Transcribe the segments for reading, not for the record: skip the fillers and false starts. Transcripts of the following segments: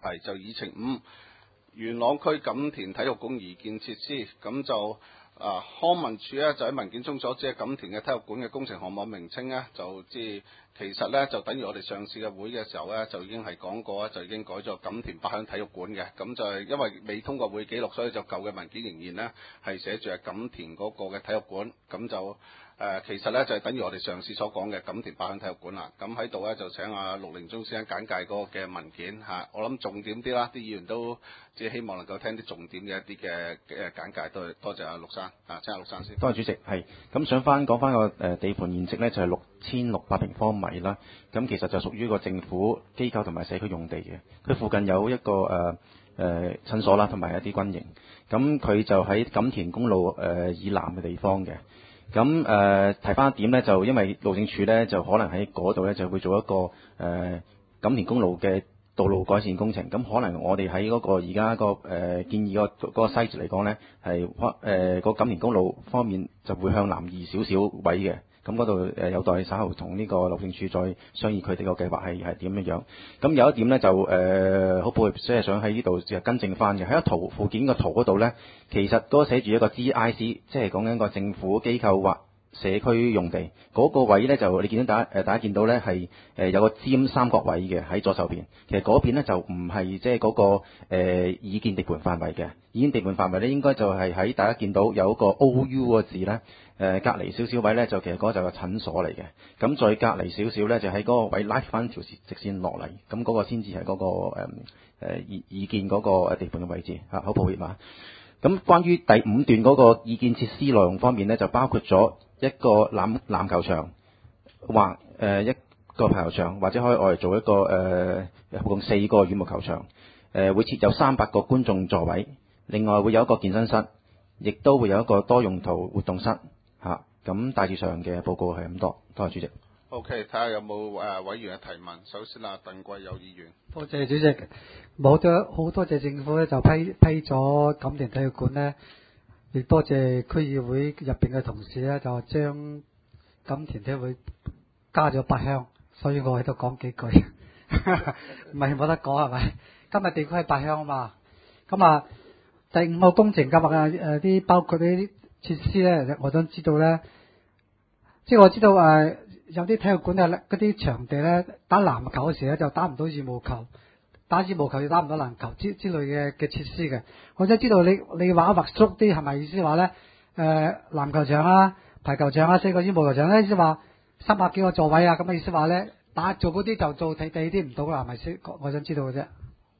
題，就議程5元朗區錦田體育館擬建設施，咁就康文署咧就喺文件中所指嘅錦田嘅體育館嘅工程項目名稱咧，就其實咧就等於我哋上次嘅會嘅時候咧就已經係講過，就已經改咗錦田八鄉體育館嘅，咁就係因為未通過會記錄，所以就舊嘅文件仍然咧係寫住係錦田嗰個嘅體育館，咁就其實咧就係等於我哋上次所講嘅錦田八鄉體育館啦。咁喺度咧就請陸寧忠先生簡介嗰個嘅文件嚇，我諗重點啲啦，啲議員都只係希望能夠聽啲重點嘅一啲嘅簡介。多謝阿陸生請阿陸生先。 多謝主席。係咁想講翻個地盤面積咧就係6600平方米啦。咁其實就屬於個政府機構同埋社區用地嘅。佢附近有一個診所啦，同埋一啲軍營。咁佢就喺錦田公路以南嘅地方嘅。咁提翻一點咧，就因為路政署咧就可能喺嗰度咧就會做一個錦田公路嘅道路改善工程。咁可能我哋喺嗰個而家個建議嗰個西節嚟講咧，係個錦田公路方面就會向南移少少位嘅。咁嗰度有待稍後同呢個路政署再商議佢哋個計劃係點樣。咁有一點咧就好抱歉，即係想喺呢度就更正翻嘅。喺個附件個圖嗰度咧，其實都寫住一個 GIC，即係講緊個政府機構或社區用地嗰個位咧，就你見到大家見到咧係有個尖三角位嘅喺左手邊。其實嗰邊咧就唔係即係嗰個擬建地盤範圍嘅。擬建地盤範圍咧應該就係喺大家見到有個 OU 個字咧。隔離少少位咧，就其實嗰個就係個診所嚟嘅。咁再隔離少少咧，就喺嗰個位拉翻條直線落嚟，咁嗰個先至係嗰個擬建嗰個地盤嘅位置嚇。好抱歉啊。咁關於第5段嗰個擬建設施內容方面咧，就包括咗一個籃球場或一個排球場，或者可以我哋做一個合共4個羽毛球場。會設有300個觀眾座位，另外會有一個健身室，亦都會有一個多用途活動室。咁大致上嘅報告係咁多。多謝主席。 OK， 睇下有冇委員嘅提問。首先鄧貴友議員。 多謝主席，好多謝政府咧就批咗錦田體育館咧，亦多謝區議會入邊嘅同事咧就將錦田體育會加咗八鄉，所以我喺度講幾句，唔係冇得講係咪？今日地區係八鄉啊嘛，咁第5個工程計劃啲包括啲設施咧，我想知道咧，即係我知道有啲體育館嗰啲場地咧打籃球嘅時候咧就打唔到羽毛球，打羽毛球又打唔到籃球之類嘅設施嘅。我想知道你話劃縮啲係咪意思話咧籃球場啊、排球場啊、4個羽毛球場咧，意思話300幾個座位啊，咁嘅意思話咧做嗰啲就做第二啲唔到啦，係咪先？我想知道嘅啫。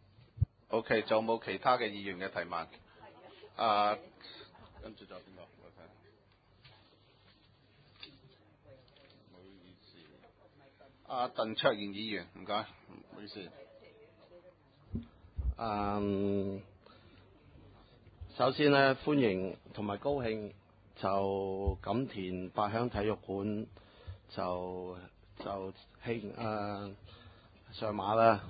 OK， 仲有冇其他嘅議員嘅提問？跟住仲有邊個？我睇下。唔好意思。鄧卓賢議員，唔該，唔好意思。 首先呢，歡迎同埋高興就錦田八鄉體育館就上馬啦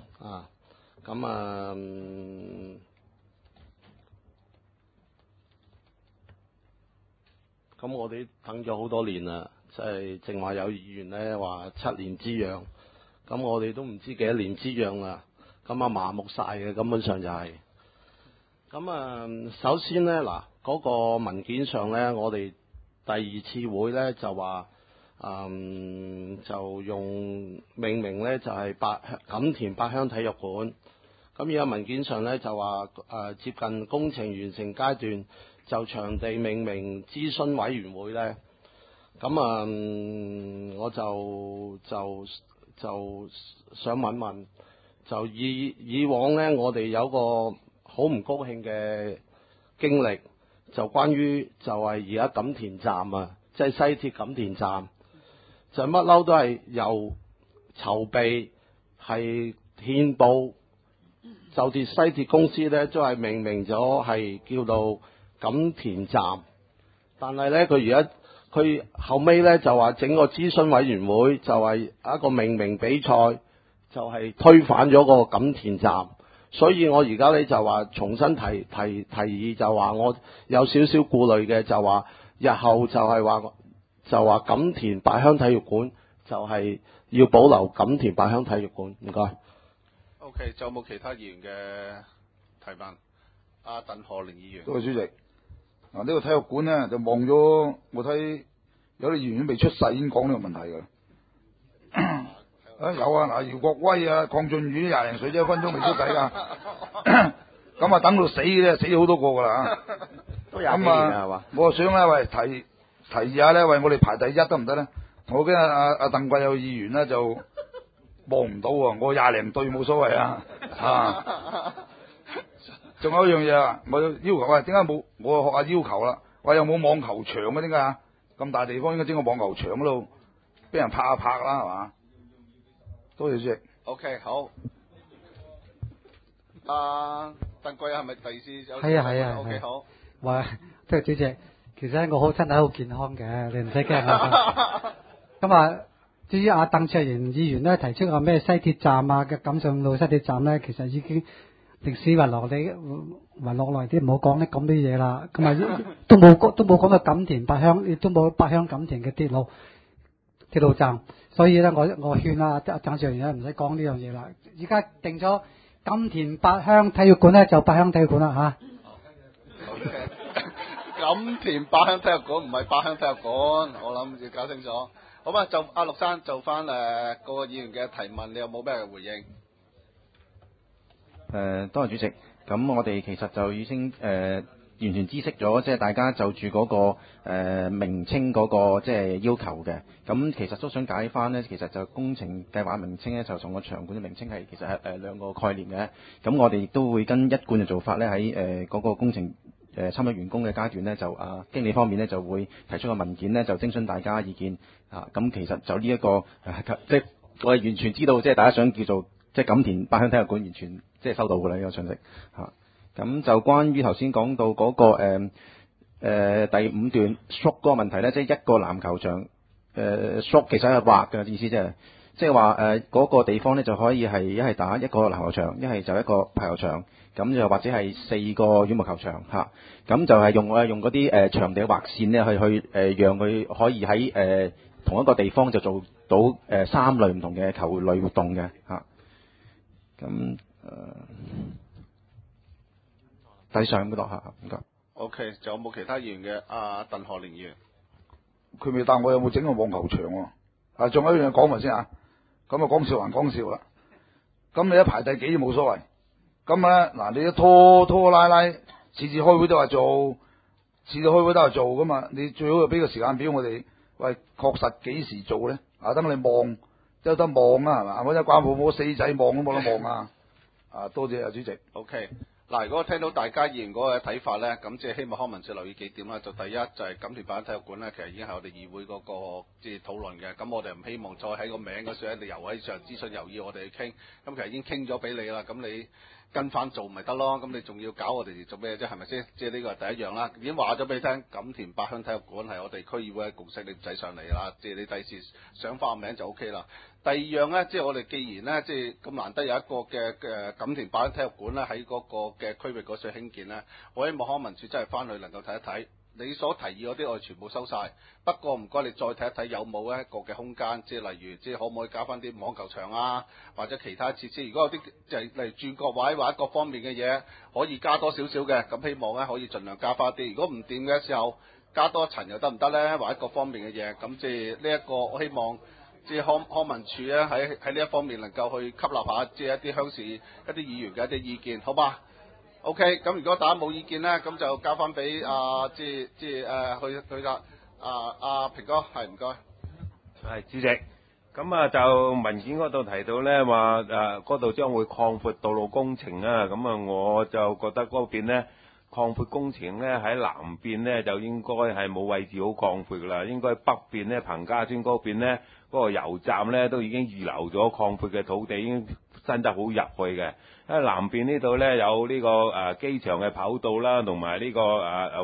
咁我哋等咗好多年啦，即係正話有議員咧話7年之癢，咁我哋都唔知幾多年之癢啦，麻木晒嘅根本上就係。首先咧嗰個文件上咧，我哋第2次會咧就話就用命名咧就係錦田八鄉體育館。咁而家文件上咧就話接近工程完成階段，就場地命名諮詢委員會咧。我就想問，就以往咧我哋有個好唔高興嘅經歷，就關於就係而家錦田站即係西鐵錦田站，就乜嬲都係由籌備係憲報，就鐵西鐵公司咧都係命名咗係叫做錦田站，但係咧佢後尾咧就話整個諮詢委員會就係一個命名比賽，就係推翻咗個錦田站。所以我而家咧就話重新提議，就話我有少少顧慮嘅，就話日後就話錦田八鄉體育館就係要保留錦田八鄉體育館。唔該。 OK， 仲有冇其他議員嘅提問？阿鄧賀年議員。 多謝主席。嗱，呢個體育館咧就望咗，我睇有啲議員都未出世已經講呢個問題㗎。有啊，嗱，姚國威啊、鄺俊宇20零歲啫，1分鐘未出世㗎。咁啊，等到死咧，死咗好多個㗎啦。 都廿幾年啦，係嘛？ 我想咧，喂，提議下咧，喂，我哋排第一得唔得咧？我驚阿鄧貴有議員咧就望唔到喎，我20零對冇所謂啊。仲有一樣嘢啊，我要求喂，點解冇？我學下要求啦。喂，有冇網球場嘅點解？咁大地方應該整個網球場嗰度，俾人拍下拍啦，係嘛？多謝主席。 OK， 好。鄧貴係咪第二次有？ 係啊。 OK， 好。 喂，即係主席，其實我身體好健康嘅，你唔使驚啊。咁啊，至於阿鄧卓賢議員咧提出個咩西鐵站啊嘅錦上路西鐵站咧，其實已經歷史遺落嚟啲，唔好講啲咁啲嘢啦。咁啊都冇講到錦田八鄉，亦都冇八鄉錦田嘅鐵路站。所以咧，我勸阿鄧卓賢咧唔使講呢樣嘢啦。而家定咗錦田八鄉體育館咧，就八鄉體育館啦嚇。 錦田八鄉體育館唔係八鄉體育館，我諗要搞清楚。好嘛，就阿陸生就翻各個議員嘅提問，你有冇咩回應？ 多謝主席。咁我哋其實就已經完全知悉咗，即係大家就住嗰個名稱嗰個即係要求嘅。咁其實都想解翻呢，其實就工程計劃名稱呢，就同個場館嘅名稱係其實係兩個概念嘅。咁我哋亦都會跟一貫嘅做法呢，喺嗰個工程參與完工嘅階段呢，就經理方面呢就會提出個文件呢，就徵詢大家意見。咁其實就呢一個即係我係完全知道，即係大家想叫做即係錦田八鄉體育館，完全即係收到㗎啦呢個信息嚇。咁就關於頭先講到嗰個第5段 stroke 嗰個問題咧，即係一個籃球場stroke 其實係畫嘅意思，即係話嗰個地方咧就可以係一係打一個籃球場，一係就一個排球場，咁就或者係4個羽毛球場嚇。咁就係用嗰啲場地劃線咧去讓佢可以喺同一個地方就做到3類唔同嘅球類活動嘅嚇。咁底上嗰度嚇，唔該。 OK， 仲有冇其他議員嘅？阿鄧賀年議員， 佢未答我有冇整個網球場喎？仲有一樣講埋先啊。咁啊講笑還講笑啦。咁你一排第幾冇所謂。咁咧嗱，你一拖拉，次開會都話做，次開會都話做噶嘛。你最好就俾個時間表我哋，喂，確實幾時做咧？等你望，有得望啊，係嘛？或者關父母4仔望都冇得望啊！多謝啊，主席。 OK。嗱，如果聽到大家議員嗰個睇法咧，咁即係希望康文署留意幾點啦。就第一就係錦田八鄉體育館咧，其實已經係我哋議會嗰個即係討論嘅。咁我哋唔希望再喺個名嗰時咧，你又喺上諮詢又要我哋去傾。咁其實已經傾咗俾你啦，咁你跟翻做咪得咯。咁你仲要搞我哋做咩啫？係咪先？即係呢個係第一樣啦。已經話咗俾你聽，錦田八鄉體育館係我哋區議會嘅共識，你唔使上嚟啦。即係你第時想翻個名就 OK 啦。第二樣咧，即係我哋既然咧，即係咁難得有一個嘅錦田八鄉體育館咧，喺嗰個嘅區域嗰處興建咧，我希望康文署真係翻去能夠睇一睇，你所提議嗰啲我哋全部收晒。不過唔該你再睇一睇有冇一個嘅空間，即係例如即係可唔可以加翻啲網球場啊，或者其他設施。如果有啲就係例如轉角位或者各方面嘅嘢可以加多少少嘅，咁希望咧可以盡量加翻啲。如果唔掂嘅時候加多一層又得唔得咧？或者各方面嘅嘢，咁即係呢一個我希望。即係康文署咧喺呢一方面能夠去吸納下即係一啲鄉事一啲議員嘅一啲意見，好嘛 ？OK， 咁如果大家冇意見咧，咁就交翻俾去啦。阿平哥係唔該。 係主席，咁就文件嗰度提到咧話嗰度將會擴闊道路工程啊，咁我就覺得嗰邊咧擴闊工程咧喺南邊咧就應該係冇位置好擴闊噶啦，應該北邊咧彭家村嗰邊咧。嗰個油站咧都已經預留咗擴闊嘅土地，已經伸得好入去嘅。因為南邊呢度咧有呢個機場嘅跑道啦，同埋呢個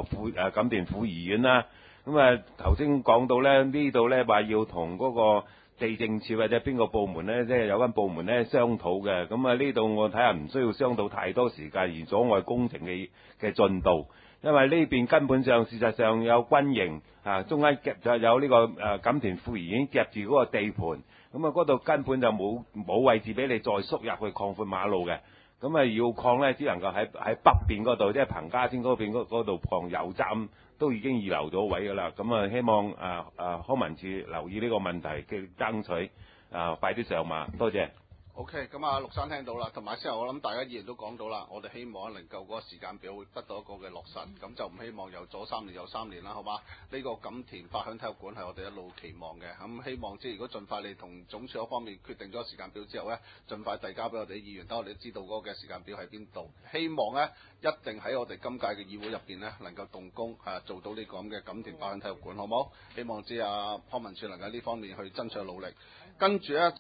錦田婦兒院啦。咁頭先講到咧呢度咧話要同嗰個地政處或者邊個部門咧，即係有關部門咧商討嘅。咁啊呢度我睇下唔需要商討太多時間而阻礙工程嘅進度，因為呢邊根本上事實上有軍營啊，中間夾咗有呢個錦田富已經夾住嗰個地盤，咁啊嗰度根本就冇位置俾你再縮入去擴闊馬路嘅。咁啊要擴咧，只能夠喺北邊嗰度，即係彭家村嗰邊嗰度擴油站都已經預留咗位㗎啦。咁啊希望康文署留意呢個問題嘅爭取快啲上馬，多謝。 OK，咁陸生聽到啦，同埋之後我諗大家議員都講到啦，我哋希望能夠嗰個時間表會得到一個嘅落實，咁就唔希望又左3年又3年啦，好嘛？呢個錦田發響體育館係我哋一路期望嘅，咁希望即係如果盡快你同總署嗰方面決定咗時間表之後呢，盡快遞交俾我哋啲議員，等我哋知道嗰個嘅時間表喺邊度。希望呢一定喺我哋今屆嘅議會入邊呢，能夠動工做到呢個咁嘅錦田發響體育館，好冇？希望知康文署能夠呢方面去爭取努力，跟住呢。